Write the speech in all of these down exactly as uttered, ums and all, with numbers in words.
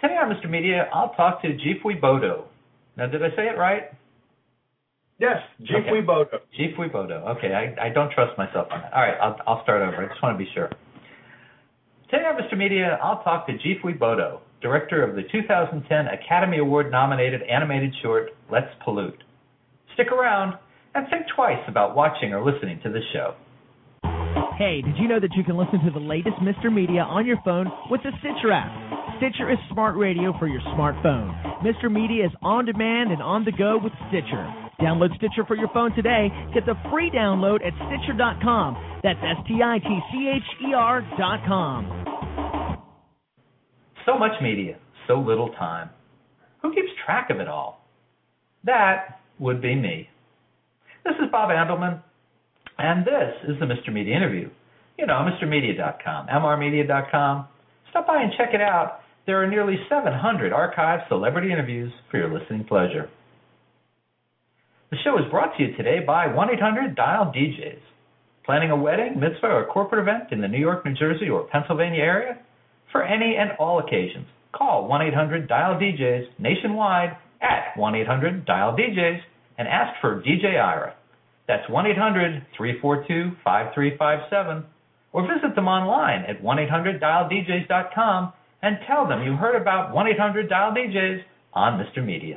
Today on Mister Media, I'll talk to Jifwe Bodo. Now, did I say it right? Yes, Jifwe okay. Bodo. Jifwe Bodo. Okay, I, I don't trust myself on that. All right, I'll, I'll start over. I just want to be sure. Today on Mister Media, I'll talk to Jifwe Bodo, director of the two thousand ten Academy Award-nominated animated short, Let's Pollute. Stick around and think twice about watching or listening to this show. Hey, did you know that you can listen to the latest Mister Media on your phone with the Stitcher app? Stitcher is smart radio for your smartphone. Mister Media is on demand and on the go with Stitcher. Download Stitcher for your phone today. Get the free download at Stitcher dot com. That's S T I T C H E R dot com. So much media, so little time. Who keeps track of it all? That would be me. This is Bob Andelman, and this is the Mister Media Interview. You know, Mister Media dot com, M R Media dot com. Stop by and check it out. There are nearly seven hundred archived celebrity interviews for your listening pleasure. The show is brought to you today by one eight hundred dial D Js. Planning a wedding, mitzvah, or corporate event in the New York, New Jersey, or Pennsylvania area? For any and all occasions, call one eight hundred dial D Js nationwide at one eight hundred dial D Js and ask for D J Ira. That's one eight hundred three four two five three five seven. Or visit them online at one eight hundred dial D Js dot com and tell them you heard about one eight hundred dial D Js on Mister Media.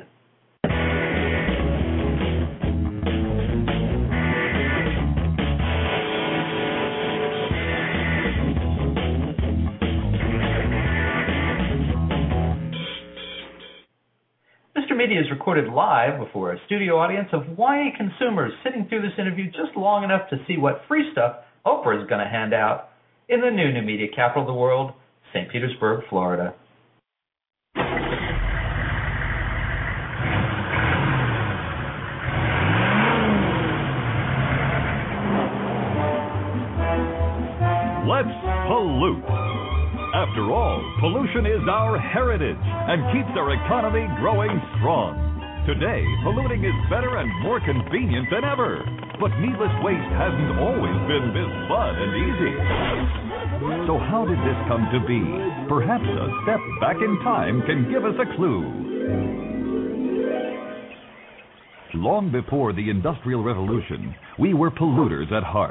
Mister Media is recorded live before a studio audience of Y A consumers sitting through this interview just long enough to see what free stuff Oprah is going to hand out in the new new media capital of the world, Saint Petersburg, Florida. Let's pollute. After all, pollution is our heritage and keeps our economy growing strong. Today, polluting is better and more convenient than ever. But needless waste hasn't always been this fun and easy. So how did this come to be? Perhaps a step back in time can give us a clue. Long before the Industrial Revolution, we were polluters at heart.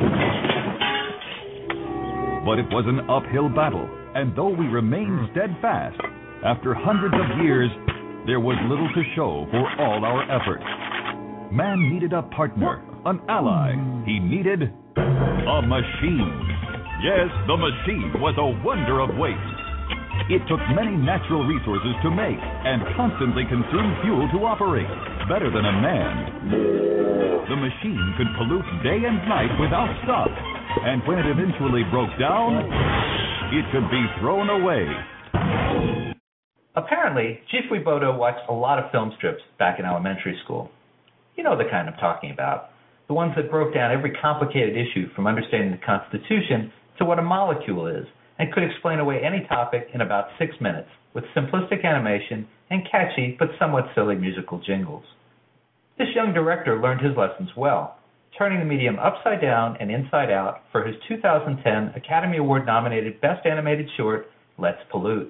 But it was an uphill battle, and though we remained steadfast, after hundreds of years, there was little to show for all our efforts. Man needed a partner, an ally. He needed a machine. Yes, the machine was a wonder of waste. It took many natural resources to make and constantly consumed fuel to operate, better than a man. The machine could pollute day and night without stop, and when it eventually broke down, it could be thrown away. Apparently, Jifwe Bodo watched a lot of film strips back in elementary school. You know the kind I'm talking about. The ones that broke down every complicated issue from understanding the Constitution to what a molecule is, and could explain away any topic in about six minutes with simplistic animation and catchy but somewhat silly musical jingles. This young director learned his lessons well, turning the medium upside down and inside out for his two thousand ten Academy Award-nominated Best Animated Short, Let's Pollute.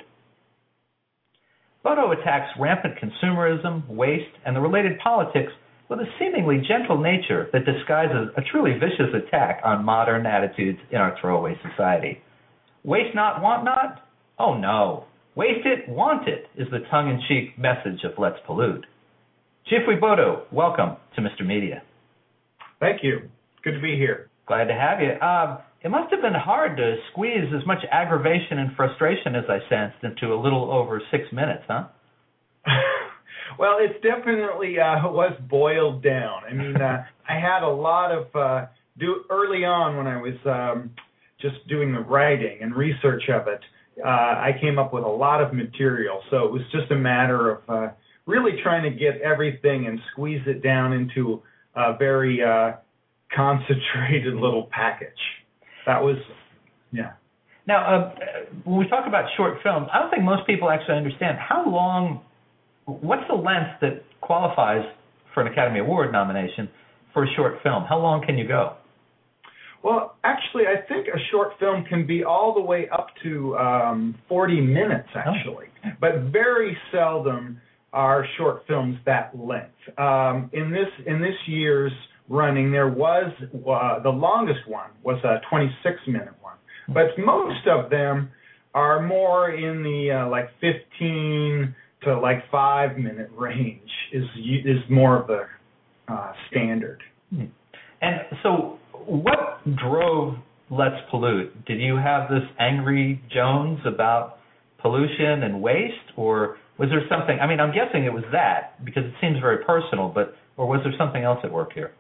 Bodo attacks rampant consumerism, waste, and the related politics with a seemingly gentle nature that disguises a truly vicious attack on modern attitudes in our throwaway society. Waste not, want not? Oh no. Waste it, want it is the tongue-in-cheek message of Let's Pollute. Jifwe Bodo, welcome to Mister Media. Thank you. Good to be here. Glad to have you. Uh, it must have been hard to squeeze as much aggravation and frustration as I sensed into a little over six minutes, huh? Well, it's definitely uh, was boiled down. I mean, uh, I had a lot of, uh, do early on when I was um, just doing the writing and research of it, uh, I came up with a lot of material. So it was just a matter of uh, really trying to get everything and squeeze it down into a very uh, concentrated little package. That was, yeah. Now, uh, when we talk about short films, I don't think most people actually understand how long, what's the length that qualifies for an Academy Award nomination for a short film? How long can you go? Well, actually, I think a short film can be all the way up to um, forty minutes, actually. Oh. But very seldom are short films that length. Um, in this in this year's running, there was uh, the longest one was a twenty-six minute one, but most of them are more in the uh, like fifteen to like five minute range is is more of the uh, standard. And so, what drove Let's Pollute? Did you have this angry Jones about pollution and waste, or was there something? I mean, I'm guessing it was that because it seems very personal, but or was there something else at work here?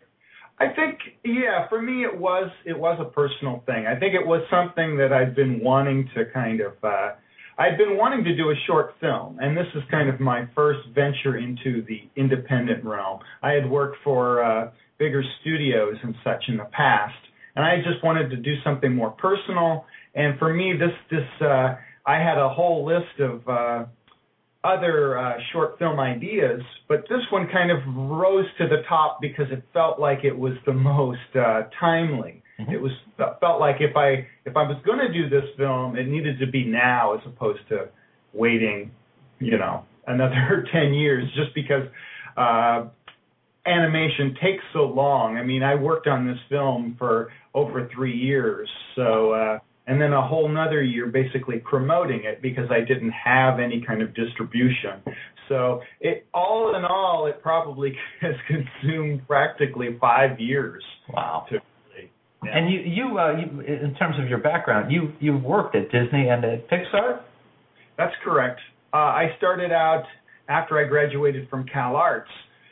I think, yeah, for me it was it was a personal thing. I think it was something that I'd been wanting to kind of, uh, I'd been wanting to do a short film, and this is kind of my first venture into the independent realm. I had worked for uh, bigger studios and such in the past, and I just wanted to do something more personal. And for me, this this uh, I had a whole list of uh, other uh, short film ideas, but this one kind of rose to the top because it felt like it was the most uh, timely. Mm-hmm. It was felt like if I if I was going to do this film, it needed to be now as opposed to waiting, you know, another ten years just because uh, animation takes so long. I mean, I worked on this film for over three years, so. Uh, And then a whole nother year basically promoting it because I didn't have any kind of distribution. So it, all in all, it probably has consumed practically five years. Wow. To, yeah. And you, you, uh, you, in terms of your background, you you worked at Disney and at Pixar? That's correct. Uh, I started out after I graduated from Cal Arts.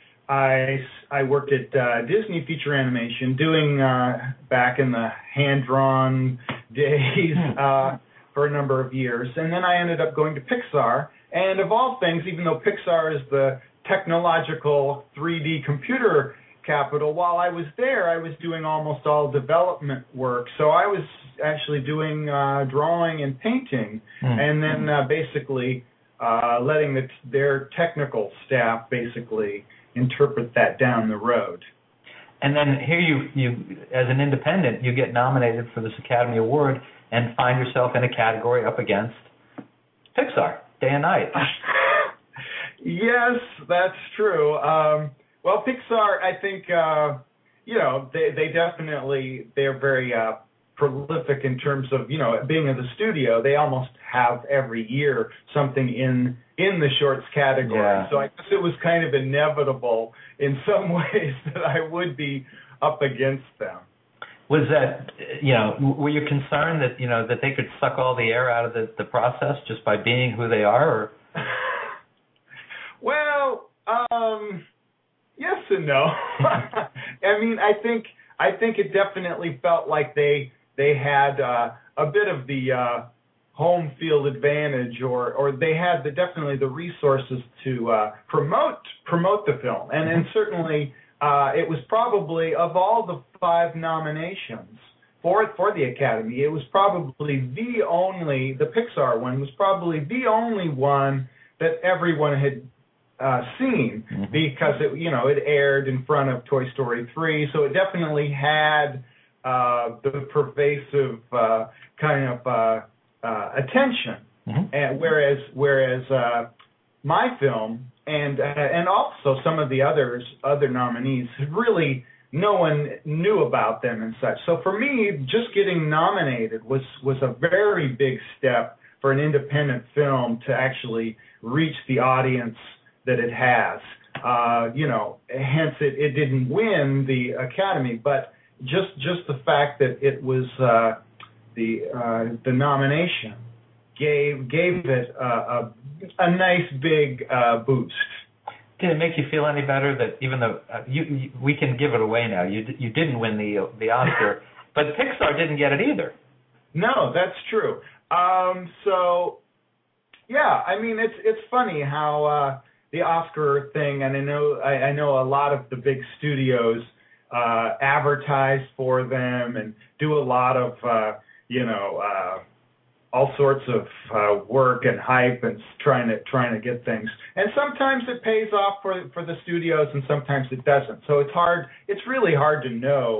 I, I worked at uh, Disney Feature Animation, doing uh, back in the hand-drawn days uh, for a number of years, and then I ended up going to Pixar. And of all things, even though Pixar is the technological three D computer capital, while I was there, I was doing almost all development work. So I was actually doing uh, drawing and painting, mm. and then uh, basically uh, letting the, their technical staff basically interpret that down the road. And then here you, you, as an independent, you get nominated for this Academy Award and find yourself in a category up against Pixar, day and night. Yes, that's true. Um, well, Pixar, I think, uh, you know, they, they definitely, they're very uh, prolific in terms of, you know, being in the studio. They almost have every year something in in the shorts category. Yeah. So I guess it was kind of inevitable in some ways that I would be up against them. Was that, you know, were you concerned that, you know, that they could suck all the air out of the, the process just by being who they are? Or? Well, um, yes and no. I mean, I think I think it definitely felt like they they had uh, a bit of the uh, home field advantage, or or they had the definitely the resources to uh, promote promote the film, and and certainly uh, it was probably of all the five nominations for for the Academy, it was probably the only the Pixar one was probably the only one that everyone had uh, seen, mm-hmm. because it you know it aired in front of Toy Story three, so it definitely had uh, the pervasive uh, kind of uh, Uh, attention, mm-hmm. and whereas whereas uh, my film and uh, and also some of the others other nominees really no one knew about them and such. So for me, just getting nominated was was a very big step for an independent film to actually reach the audience that it has. Uh, you know, hence it, it didn't win the Academy, but just just the fact that it was. Uh, The uh, the nomination gave gave it a, a, a nice big uh, boost. Did it make you feel any better that even though uh, you, you we can give it away now, you you didn't win the the Oscar, but Pixar didn't get it either? No, that's true. Um, so yeah, I mean it's it's funny how uh, the Oscar thing, and I know I, I know a lot of the big studios uh, advertise for them and do a lot of uh, you know, uh, all sorts of uh, work and hype and trying to trying to get things. And sometimes it pays off for for the studios, and sometimes it doesn't. So it's hard. It's really hard to know.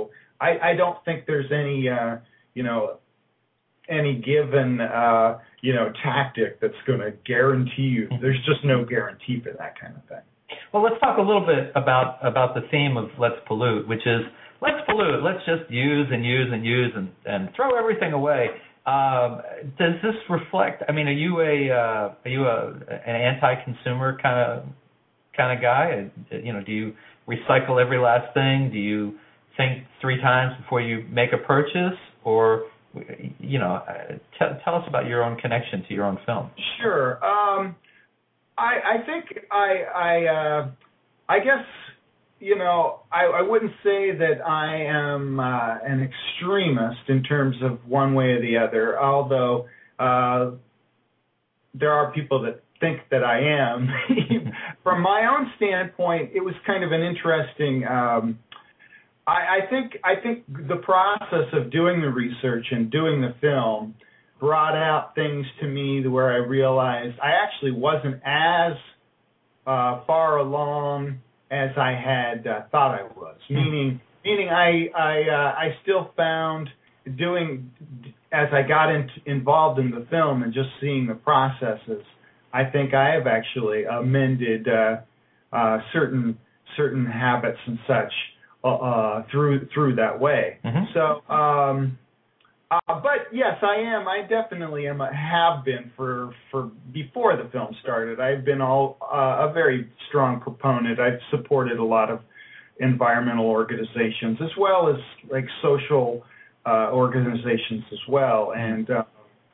I, I don't think there's any, uh, you know, any given, uh, you know, tactic that's going to guarantee you. There's just no guarantee for that kind of thing. Well, let's talk a little bit about about the theme of Let's Pollute, which is let's pollute. Let's just use and use and use and, and throw everything away. Um, does this reflect? I mean, are you a uh, are you a an anti-consumer kind of kind of guy? You know, do you recycle every last thing? Do you think three times before you make a purchase? Or, you know, t- tell us about your own connection to your own film. Sure. Um, I, I think I I uh, I guess, you know, I, I wouldn't say that I am uh, an extremist in terms of one way or the other, although uh, there are people that think that I am. From my own standpoint, it was kind of an interesting. Um, I, I think I think the process of doing the research and doing the film brought out things to me where I realized I actually wasn't as uh, far along as I had uh, thought I was. Meaning, meaning I I uh, I still found doing as I got in, involved in the film and just seeing the processes. I think I have actually amended uh, uh, certain certain habits and such uh, uh, through through that way. Mm-hmm. So, um, uh, but yes, I am. I definitely am. A, have been for for before the film started. I've been all uh, a very strong proponent. I've supported a lot of environmental organizations as well as like social uh, organizations as well, and. Uh,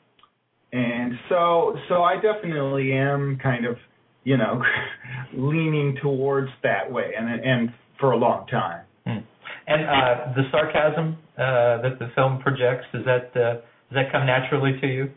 And so, so I definitely am kind of, you know, leaning towards that way, and and for a long time. Hmm. And uh, the sarcasm uh, that the film projects, does that uh, does that come naturally to you?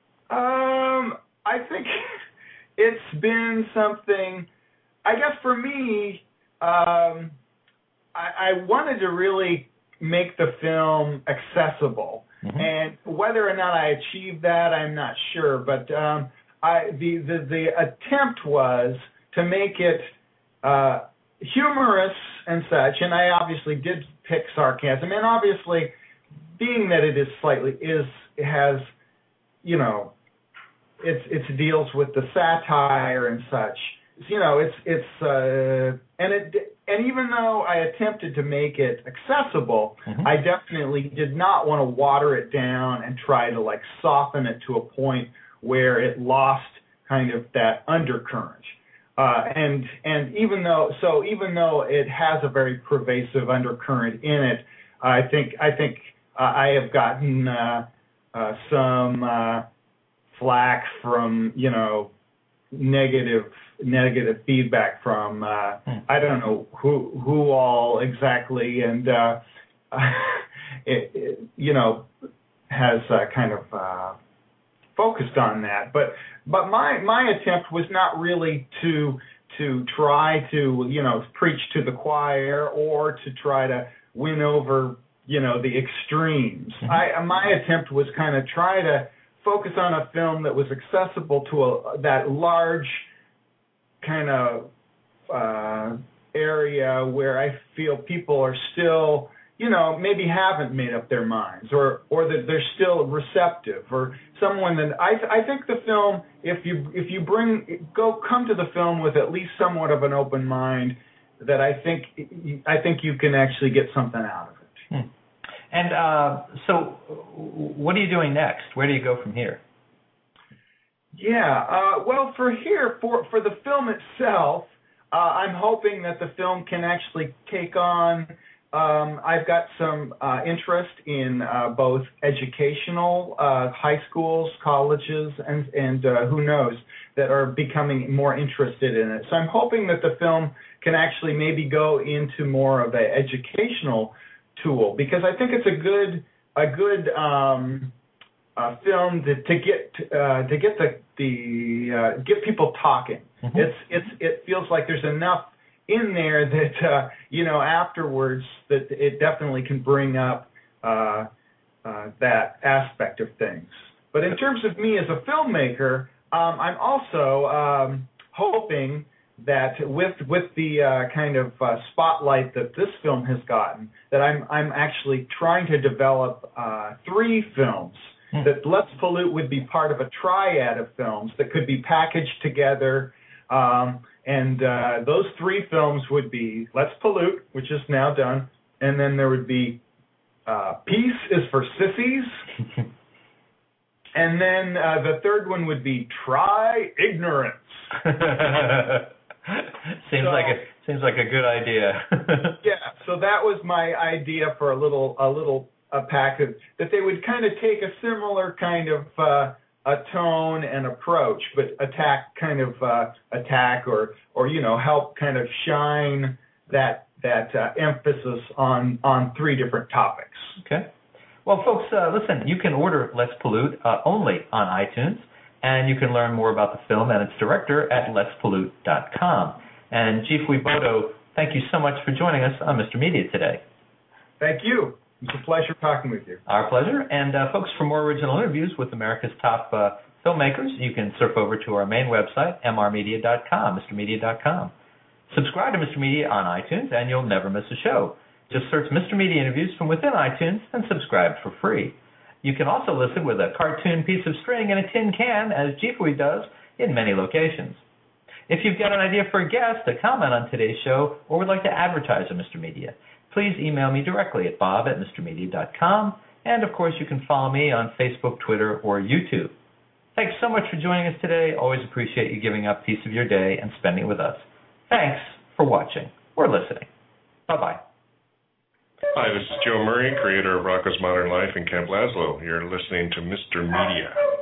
Um, I think it's been something. I guess for me, um, I, I wanted to really make the film accessible. Mm-hmm. And whether or not I achieved that, I'm not sure. But um, I, the, the the attempt was to make it uh, humorous and such. And I obviously did pick sarcasm. And obviously, being that it is slightly is it has, you know, it's it deals with the satire and such. You know, it's it's uh, and it. And even though I attempted to make it accessible, mm-hmm. I definitely did not want to water it down and try to like soften it to a point where it lost kind of that undercurrent. Uh, and and even though so even though it has a very pervasive undercurrent in it, I think I think uh, I have gotten uh, uh, some uh, flack from you know negative. negative feedback from uh, hmm. I don't know who who all exactly, and uh, it, it, you know has uh, kind of uh, focused on that. But but my my attempt was not really to to try to you know preach to the choir or to try to win over you know the extremes. Mm-hmm. I my attempt was kind of try to focus on a film that was accessible to a, that large kind of uh, area where I feel people are still, you know, maybe haven't made up their minds, or or that they're still receptive, or someone that I I think the film, if you if you bring go come to the film with at least somewhat of an open mind, that I think I think you can actually get something out of it. Hmm. And uh, so, what are you doing next? Where do you go from here? Yeah, uh, well, for here, for, for the film itself, uh, I'm hoping that the film can actually take on, um, I've got some uh, interest in uh, both educational, uh, high schools, colleges, and, and uh, who knows, that are becoming more interested in it. So I'm hoping that the film can actually maybe go into more of an educational tool, because I think it's a good, a good, um, Uh, film to, to get uh, to get the the uh, get people talking. Mm-hmm. It's it's it feels like there's enough in there that uh, you know afterwards that it definitely can bring up uh, uh, that aspect of things. But in terms of me as a filmmaker, um, I'm also um, hoping that with with the uh, kind of uh, spotlight that this film has gotten, that I'm I'm actually trying to develop uh, three films hmm. that Let's Pollute would be part of a triad of films that could be packaged together. Um, and uh, those three films would be Let's Pollute, which is now done, and then there would be uh, Peace is for Sissies, and then uh, the third one would be Try Ignorance. seems so, like a seems like a good idea. Yeah, so that was my idea for a little a little a package that they would kind of take a similar kind of uh, a tone and approach, but attack kind of uh, attack or or you know help kind of shine that that uh, emphasis on on three different topics. Okay. Well, folks, uh, listen. You can order Let's Pollute uh, only on iTunes, and you can learn more about the film and its director at lets pollute dot com. And Chief Wieboto, thank you so much for joining us on Mister Media today. Thank you. It's a pleasure talking with you. Our pleasure. And, uh, folks, for more original interviews with America's top uh, filmmakers, you can surf over to our main website, m r media dot com, mr media dot com. Subscribe to Mister Media on iTunes, and you'll never miss a show. Just search Mister Media Interviews from within iTunes and subscribe for free. You can also listen with a cartoon piece of string and a tin can, as Chief Wee does, in many locations. If you've got an idea for a guest, a comment on today's show, or would like to advertise on Mister Media, please email me directly at bob at mr media dot com, and of course you can follow me on Facebook, Twitter, or YouTube. Thanks so much for joining us today. Always appreciate you giving up a piece of your day and spending it with us. Thanks for watching or listening. Bye-bye. Hi, this is Joe Murray, creator of Rocco's Modern Life in Camp Laszlo. You're listening to Mister Media.